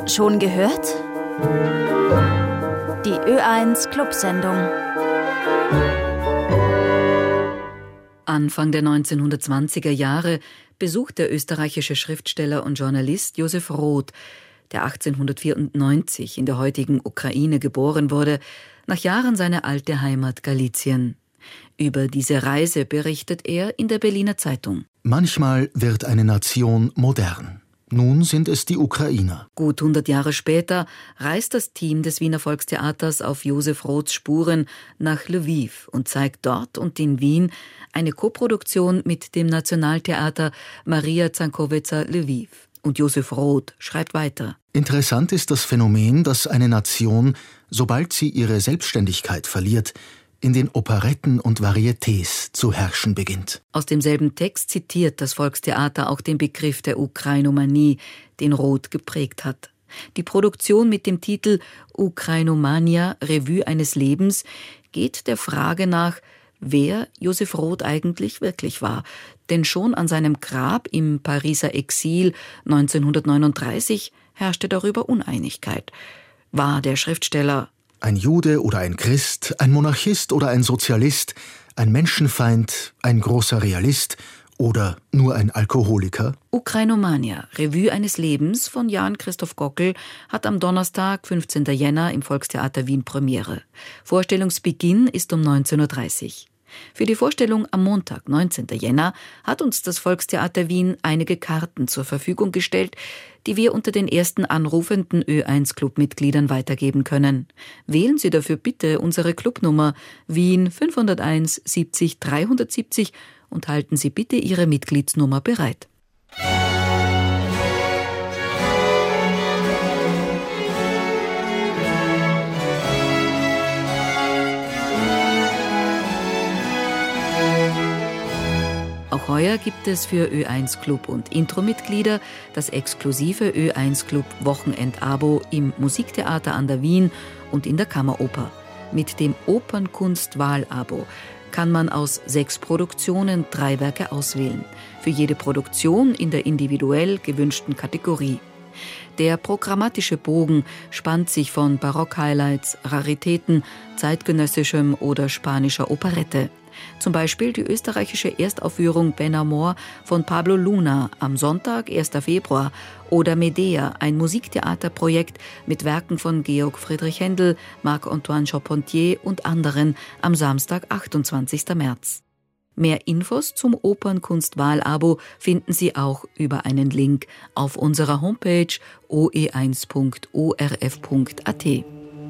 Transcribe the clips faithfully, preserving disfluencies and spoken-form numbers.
Schon gehört? Die Ö eins Clubsendung. Anfang der neunzehnhundertzwanziger Jahre besucht der österreichische Schriftsteller und Journalist Josef Roth, der achtzehnhundertvierundneunzig in der heutigen Ukraine geboren wurde, nach Jahren seine alte Heimat Galizien. Über diese Reise berichtet er in der Berliner Zeitung. Manchmal wird eine Nation modern. Nun sind es die Ukrainer. Gut hundert Jahre später reist das Team des Wiener Volkstheaters auf Josef Roths Spuren nach Lwiw und zeigt dort und in Wien eine Koproduktion mit dem Nationaltheater Maria Zankowica-Lwiw. Und Josef Roth schreibt weiter. Interessant ist das Phänomen, dass eine Nation, sobald sie ihre Selbstständigkeit verliert, in den Operetten und Varietés zu herrschen beginnt. Aus demselben Text zitiert das Volkstheater auch den Begriff der Ukrainomanie, den Roth geprägt hat. Die Produktion mit dem Titel Ukrainomania, Revue eines Lebens, geht der Frage nach, wer Josef Roth eigentlich wirklich war. Denn schon an seinem Grab im Pariser Exil neunzehnhundertneununddreißig herrschte darüber Uneinigkeit. War der Schriftsteller ein Jude oder ein Christ, ein Monarchist oder ein Sozialist, ein Menschenfeind, ein großer Realist oder nur ein Alkoholiker? Ukrainomania, Revue eines Lebens von Jan Christoph Gockel hat am Donnerstag, fünfzehnten Jänner im Volkstheater Wien Premiere. Vorstellungsbeginn ist um neunzehn Uhr dreißig. Für die Vorstellung am Montag, neunzehnten Jänner, hat uns das Volkstheater Wien einige Karten zur Verfügung gestellt, die wir unter den ersten anrufenden Ö eins Clubmitgliedern weitergeben können. Wählen Sie dafür bitte unsere Clubnummer Wien fünfhunderteins siebzig dreihundertsiebzig und halten Sie bitte Ihre Mitgliedsnummer bereit. Auch heuer gibt es für Ö eins Club und Intro-Mitglieder das exklusive Ö eins Club Wochenendabo im Musiktheater an der Wien und in der Kammeroper. Mit dem Opernkunst-Wahl-Abo kann man aus sechs Produktionen drei Werke auswählen. Für jede Produktion in der individuell gewünschten Kategorie. Der programmatische Bogen spannt sich von Barock-Highlights, Raritäten, zeitgenössischem oder spanischer Operette. Zum Beispiel die österreichische Erstaufführung Ben Amor von Pablo Luna am Sonntag, ersten Februar oder Medea, ein Musiktheaterprojekt mit Werken von Georg Friedrich Händel, Marc-Antoine Charpentier und anderen am Samstag, achtundzwanzigsten März. Mehr Infos zum Opernkunst-Wahl-Abo finden Sie auch über einen Link auf unserer Homepage o e eins punkt o r f punkt a t.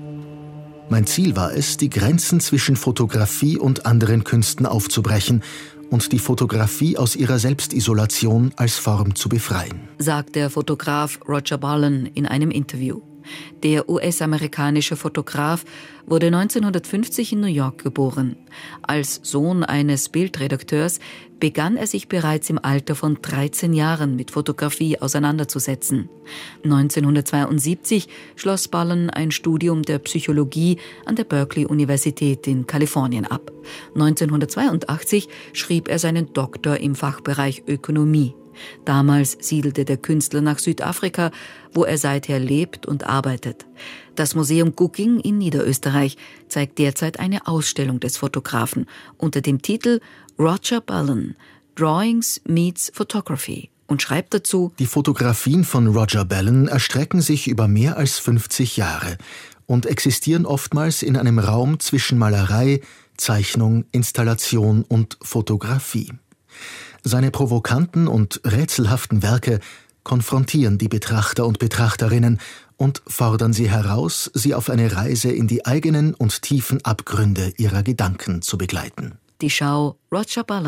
Mein Ziel war es, die Grenzen zwischen Fotografie und anderen Künsten aufzubrechen und die Fotografie aus ihrer Selbstisolation als Form zu befreien, sagt der Fotograf Roger Ballen in einem Interview. Der U S-amerikanische Fotograf wurde neunzehnhundertfünfzig in New York geboren. Als Sohn eines Bildredakteurs begann er sich bereits im Alter von dreizehn Jahren mit Fotografie auseinanderzusetzen. neunzehnhundertzweiundsiebzig schloss Ballen ein Studium der Psychologie an der Berkeley-Universität in Kalifornien ab. neunzehnhundertzweiundachtzig schrieb er seinen Doktor im Fachbereich Ökonomie. Damals siedelte der Künstler nach Südafrika, wo er seither lebt und arbeitet. Das Museum Guging in Niederösterreich zeigt derzeit eine Ausstellung des Fotografen unter dem Titel Roger Ballen – Drawings meets Photography und schreibt dazu: Die Fotografien von Roger Ballen erstrecken sich über mehr als fünfzig Jahre und existieren oftmals in einem Raum zwischen Malerei, Zeichnung, Installation und Fotografie. Seine provokanten und rätselhaften Werke konfrontieren die Betrachter und Betrachterinnen und fordern sie heraus, sie auf eine Reise in die eigenen und tiefen Abgründe ihrer Gedanken zu begleiten. Die Schau Roger Ballen